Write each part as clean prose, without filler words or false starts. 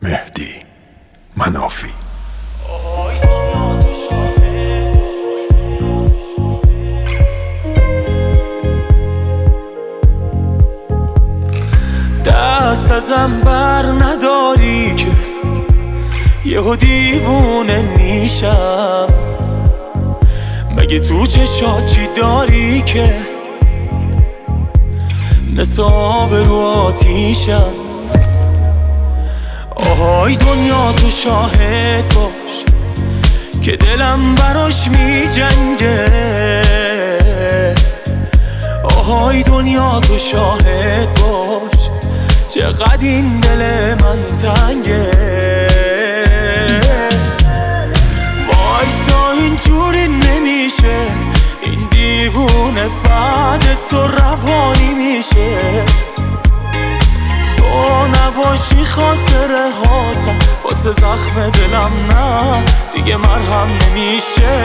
مهدی منافی. دست ازم بر نداری که یهو دیوونه میشم. مگه تو چشات چی داری که مثل آب رو آتیشم؟ آهای دنیا تو شاهد باش که دلم براش می جنگه. آهای دنیا تو شاهد باش چقدر این دل من تنگه. وایسا اینجوری نمیشه، این دیوونه بعد تو روانی میشه. تو نباشی خاطره هاتم واسه زخم دلم نه دیگه مرهم نمیشه.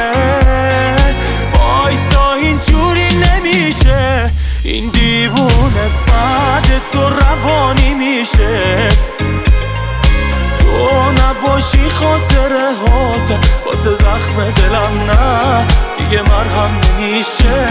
وایسا اینجوری نمیشه، این دیوونه بعد تو روانی میشه. تو نباشی خاطره هاتم واسه زخم دلم نه دیگه مرهم نمیشه.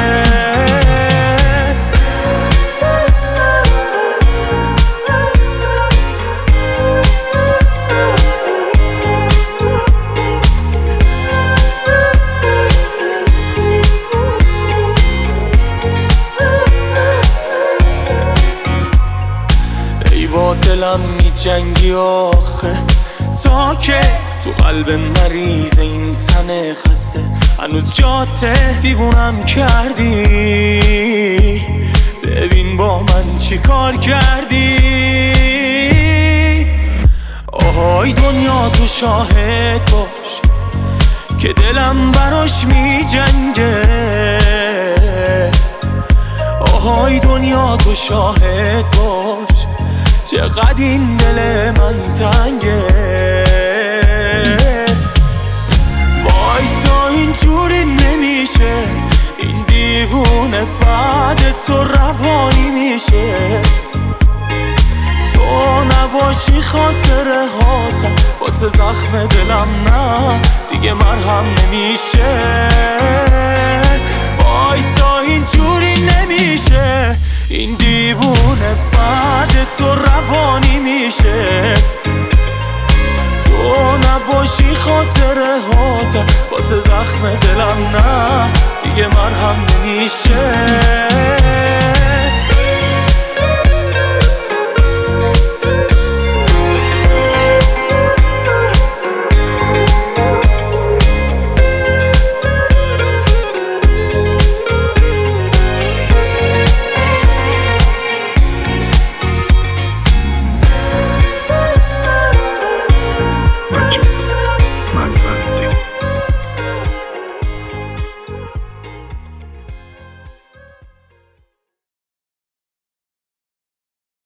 با دلم می جنگی آخه تا که تو قلب مریض این تن خسته هنوز جاته دیوونم کردی. ببین با من چی کار کردی. آهای دنیا تو شاهد باش که دلم براش می جنگه. آهای دنیا تو شاهد باش چقدر این دل من تنگه. وایسا اینجوری نمیشه، این دیوونه بعد تو روانی میشه. تو نباشی خاطره هاتم واسه زخم دلم نه دیگه مرهم نمیشه. وایسا اینجوری نمیشه، این دیوونه بعد تو روانی میشه. تو نباشی خاطره هاتم واسه زخم دلم نه دیگه مرهم نمیشه.